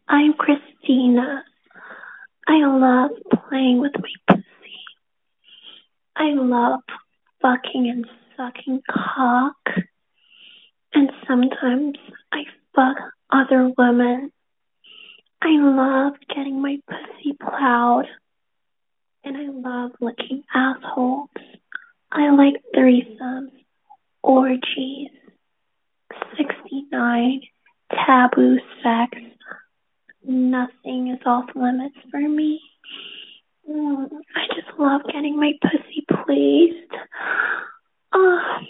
I'm Christina. I love playing with my pussy. I love fucking and sucking cock. And sometimes I fuck other women. I love getting my pussy plowed. And I love licking assholes. I like threesomes, orgies, 69, taboo sex. Nothing is off limits for me. I just love getting my pussy pleased. Oh,